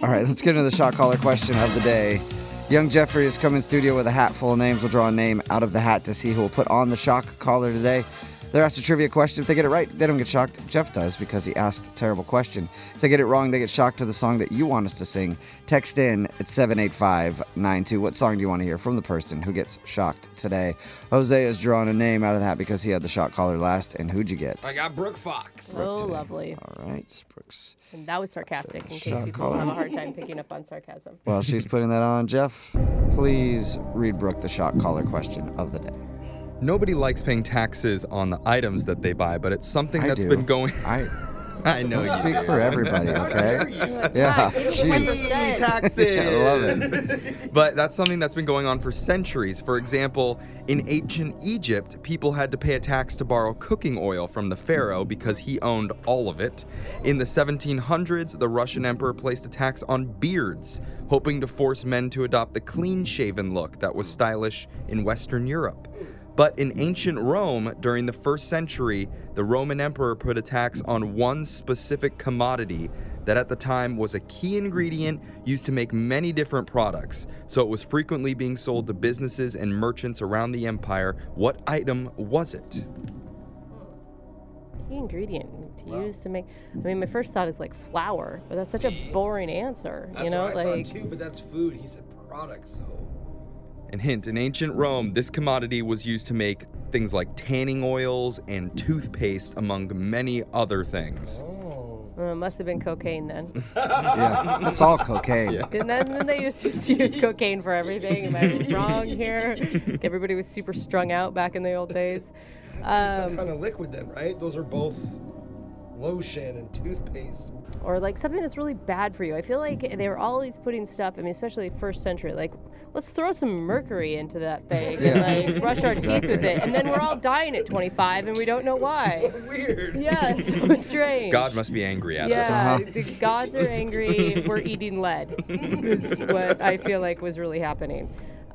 All right, let's get into the shot caller question of the day. Young Jeffrey has come in studio with a hat full of names. We'll draw a name out of the hat to see who will put on the shock collar today. They're asked a trivia question. If they get it right, they don't get shocked. Jeff does because he asked a terrible question. If they get it wrong, they get shocked to the song that you want us to sing. Text in at 78592. What song do you want to hear from the person who gets shocked today? Jose has drawn a name out of the hat because he had the shot caller last. And who'd you get? I got Brooke Fox. Oh, lovely. All right, Brooks. And that was sarcastic, in case people have a hard time picking up on sarcasm. Well, she's putting that on. Jeff, please read Brooke the shot caller question of the day. Nobody likes paying taxes on the items that they buy, but it's something that's been going... I know you speak do. for everybody, okay? Yeah. Taxes. I love it. But that's something that's been going on for centuries. For example, in ancient Egypt, people had to pay a tax to borrow cooking oil from the pharaoh because he owned all of it. In the 1700s, the Russian emperor placed a tax on beards, hoping to force men to adopt the clean-shaven look that was stylish in Western Europe. But in ancient Rome, during the 1st century, the Roman emperor put a tax on one specific commodity that at the time was a key ingredient used to make many different products. So it was frequently being sold to businesses and merchants around the empire. What item was it? Key ingredient to use to make... I mean, my first thought is like flour, but that's such a boring answer. That's you know, what I like thought too, but that's food. He said products, so... And hint, in ancient Rome, this commodity was used to make things like tanning oils and toothpaste, among many other things. it must have been cocaine then. Yeah, it's all cocaine. Yeah. Didn't they used to use cocaine for everything? Am I wrong here? Everybody was super strung out back in the old days. Some kind of liquid then, right? Those are both lotion and toothpaste. Or like something that's really bad for you. I feel like they were always putting stuff, I mean, especially 1st century, like, let's throw some mercury into that thing and like brush our teeth with it. And then we're all dying at 25 and we don't know why. Weird. Yeah, it's so strange. God must be angry at us. Yeah, the gods are angry. We're eating lead is what I feel like was really happening.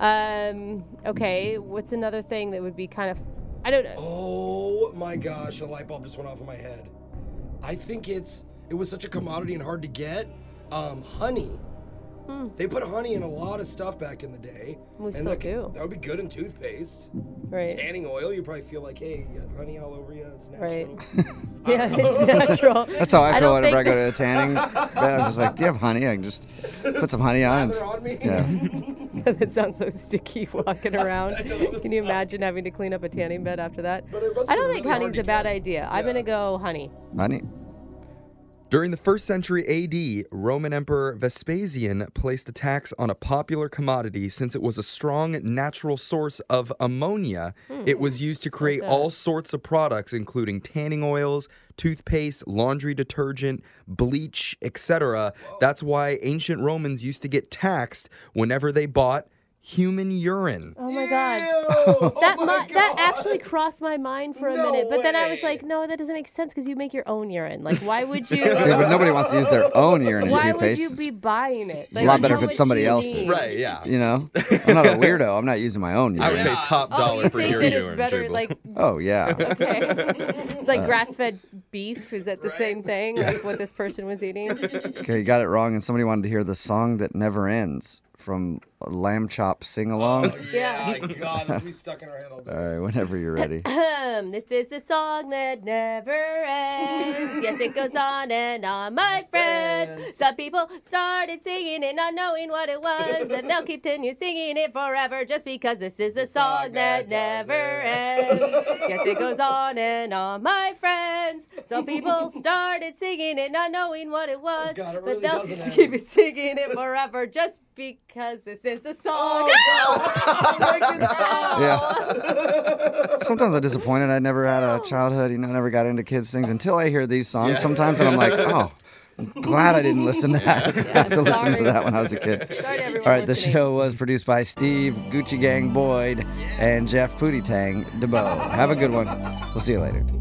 Okay, what's another thing that would be kind of, I don't know. Oh my gosh, a light bulb just went off in my head. I think it was such a commodity and hard to get. Honey. They put honey in a lot of stuff back in the day. We and still do. That would be good in toothpaste. Right. Tanning oil, you probably feel like, hey, you got honey all over you. It's natural. Right. Yeah, it's natural. That's how I feel don't whenever I think- go to a tanning. I'm just like, do you have honey? I can just put some honey on. Lather on me? Yeah. That sounds so sticky walking around. I know, it Can you sucks. imagine having to clean up a tanning bed after that? But it must I have don't been think really hard honey's to a bad get. idea. I'm going to go honey. Honey. During the 1st century AD, Roman Emperor Vespasian placed a tax on a popular commodity since it was a strong natural source of ammonia. It was used to create all sorts of products, including tanning oils, toothpaste, laundry detergent, bleach, etc. That's why ancient Romans used to get taxed whenever they bought human urine. Oh my God. Ew! That actually crossed my mind for a No minute, but then I was way. like, no, that doesn't make sense because you make your own urine. Like, why would you? Yeah, but nobody wants to use their own urine in Why toothpaste. would you be buying it? A lot better how if it's much somebody do you else's. need? Right, yeah. You know? I'm not a weirdo. I'm not using my own I would urine. pay top Oh, dollar you for think your that urine. it's better, Jubal. like, Oh, yeah. okay. It's like grass-fed beef. Is that the same thing? Like what this person was eating? Okay, you got it wrong, and somebody wanted to hear the song that never ends from Lamb Chop Sing Along. Yeah. God, this will be stuck in our head all day. All right, whenever you're ready. This is the song that never ends. Yes, it goes on and on, my friends. Some people started singing it, not knowing what it was, and they'll continue singing it forever just because this is the song that never ends. Yes, it goes on and on, my friends. Some people started singing it, not knowing what it was, God, it but really they'll doesn't just end. keep singing it forever just because this is the song. Yeah. Sometimes I'm disappointed I never had a childhood, never got into kids' things until I hear these songs sometimes, and I'm like, oh, I'm glad I didn't listen to that. I have to listen sorry. to that when I was a kid. Sorry to everyone All right, the listening. show was produced by Steve Gucci Gang Boyd and Jeff Pootie Tang DeBoe. Have a good one. We'll see you later.